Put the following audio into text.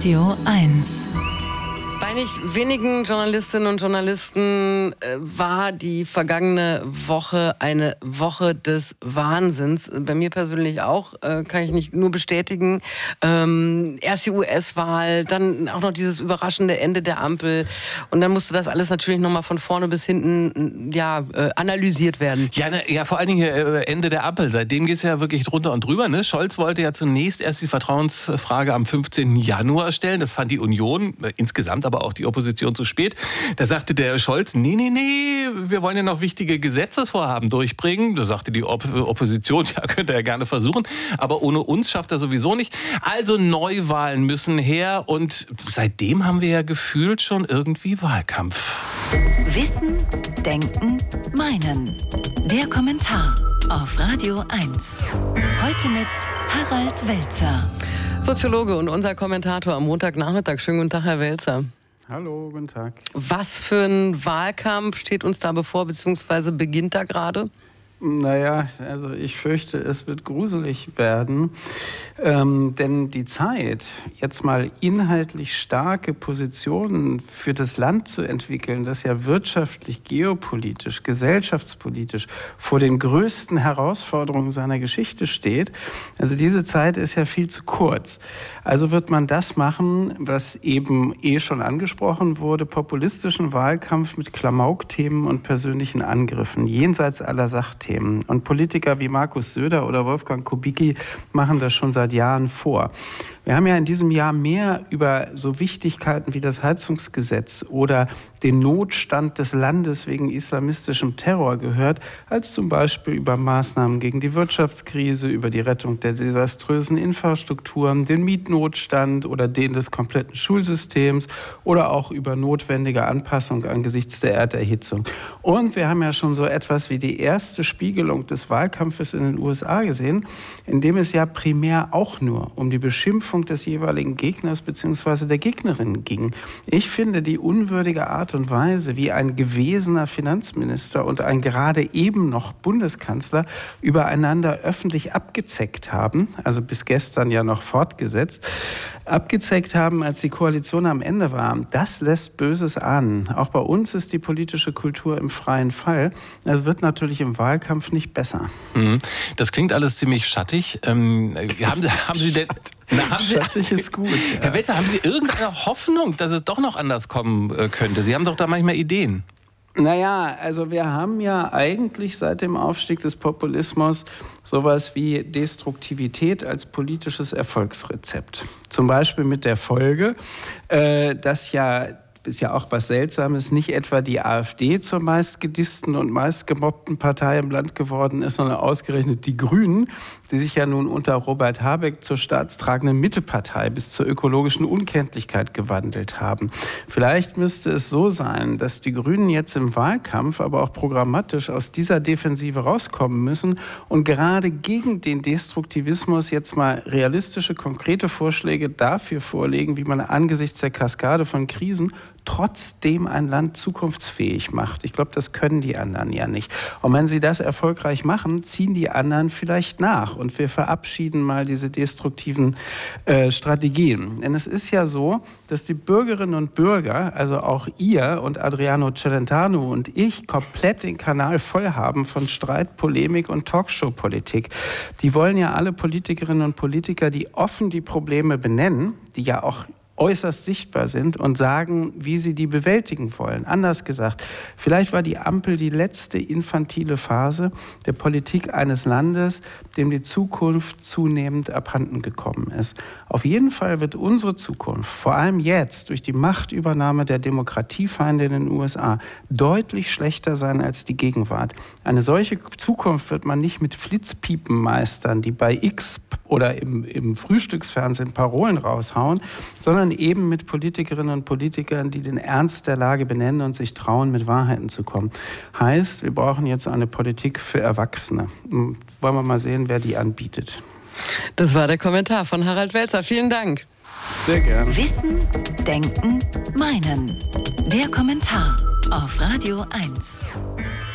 Radio 1. Bei nicht wenigen Journalistinnen und Journalisten war die vergangene Woche eine Woche des Wahnsinns. Bei mir persönlich auch, kann ich nicht nur bestätigen. Erst die US-Wahl, dann auch noch dieses überraschende Ende der Ampel. Und dann musste das alles natürlich nochmal von vorne bis hinten analysiert werden. Ja, vor allen Dingen Ende der Ampel. Seitdem geht es ja wirklich drunter und drüber. Ne? Scholz wollte ja zunächst erst die Vertrauensfrage am 15. Januar stellen. Das fand die Union insgesamt, aber auch die Opposition zu spät. Da sagte der Scholz, nee, wir wollen ja noch wichtige Gesetzesvorhaben durchbringen. Da sagte die Opposition, ja, könnte er gerne versuchen, aber ohne uns schafft er sowieso nicht. Also Neuwahlen müssen her und seitdem haben wir ja gefühlt schon irgendwie Wahlkampf. Wissen, Denken, Meinen. Der Kommentar auf Radio 1. Heute mit Harald Welzer. Soziologe und unser Kommentator am Montagnachmittag. Schönen guten Tag, Herr Welzer. Hallo, guten Tag. Was für ein Wahlkampf steht uns da bevor, beziehungsweise beginnt da gerade? Naja, also ich fürchte, es wird gruselig werden, denn die Zeit, jetzt mal inhaltlich starke Positionen für das Land zu entwickeln, das ja wirtschaftlich, geopolitisch, gesellschaftspolitisch vor den größten Herausforderungen seiner Geschichte steht, also diese Zeit ist ja viel zu kurz. Also wird man das machen, was eben schon angesprochen wurde, populistischen Wahlkampf mit Klamaukthemen und persönlichen Angriffen, jenseits aller Sachthemen. Und Politiker wie Markus Söder oder Wolfgang Kubicki machen das schon seit Jahren vor. Wir haben ja in diesem Jahr mehr über so Wichtigkeiten wie das Heizungsgesetz oder den Notstand des Landes wegen islamistischem Terror gehört, als zum Beispiel über Maßnahmen gegen die Wirtschaftskrise, über die Rettung der desaströsen Infrastrukturen, den Mietnotstand oder den des kompletten Schulsystems oder auch über notwendige Anpassung angesichts der Erderhitzung. Und wir haben ja schon so etwas wie die erste Spiegelung des Wahlkampfes in den USA gesehen, in dem es ja primär auch nur um die Beschimpfung des jeweiligen Gegners bzw. der Gegnerin ging. Ich finde die unwürdige Art und Weise, wie ein gewesener Finanzminister und ein gerade eben noch Bundeskanzler übereinander öffentlich abgezeckt haben, also bis gestern ja noch fortgesetzt, abgezeckt haben, als die Koalition am Ende war, das lässt Böses ahnen. Auch bei uns ist die politische Kultur im freien Fall. Es wird natürlich im Wahlkampf nicht besser. Das klingt alles ziemlich schattig. Haben Sie denn... Schattig ist gut. Ja. Herr Welzer, haben Sie irgendeine Hoffnung, dass es doch noch anders kommen könnte? Sie haben doch da manchmal Ideen. Naja, also wir haben ja eigentlich seit dem Aufstieg des Populismus sowas wie Destruktivität als politisches Erfolgsrezept. Zum Beispiel mit der Folge, dass ist ja auch was Seltsames, nicht etwa die AfD zur meistgedissten und meistgemobbten Partei im Land geworden ist, sondern ausgerechnet die Grünen, die sich ja nun unter Robert Habeck zur staatstragenden Mittepartei bis zur ökologischen Unkenntlichkeit gewandelt haben. Vielleicht müsste es so sein, dass die Grünen jetzt im Wahlkampf, aber auch programmatisch aus dieser Defensive rauskommen müssen und gerade gegen den Destruktivismus jetzt mal realistische, konkrete Vorschläge dafür vorlegen, wie man angesichts der Kaskade von Krisen trotzdem ein Land zukunftsfähig macht. Ich glaube, das können die anderen ja nicht. Und wenn sie das erfolgreich machen, ziehen die anderen vielleicht nach und wir verabschieden mal diese destruktiven Strategien. Denn es ist ja so, dass die Bürgerinnen und Bürger, also auch ihr und Adriano Celentano und ich, komplett den Kanal voll haben von Streit, Polemik und Talkshow-Politik. Die wollen ja alle Politikerinnen und Politiker, die offen die Probleme benennen, die ja auch äußerst sichtbar sind und sagen, wie sie die bewältigen wollen. Anders gesagt, vielleicht war die Ampel die letzte infantile Phase der Politik eines Landes, dem die Zukunft zunehmend abhanden gekommen ist. Auf jeden Fall wird unsere Zukunft, vor allem jetzt durch die Machtübernahme der Demokratiefeinde in den USA, deutlich schlechter sein als die Gegenwart. Eine solche Zukunft wird man nicht mit Flitzpiepen meistern, die bei X oder im Frühstücksfernsehen Parolen raushauen, sondern eben mit Politikerinnen und Politikern, die den Ernst der Lage benennen und sich trauen, mit Wahrheiten zu kommen. Heißt, wir brauchen jetzt eine Politik für Erwachsene. Wollen wir mal sehen, wer die anbietet. Das war der Kommentar von Harald Welzer. Vielen Dank. Sehr gerne. Wissen, Denken, Meinen. Der Kommentar auf Radio 1.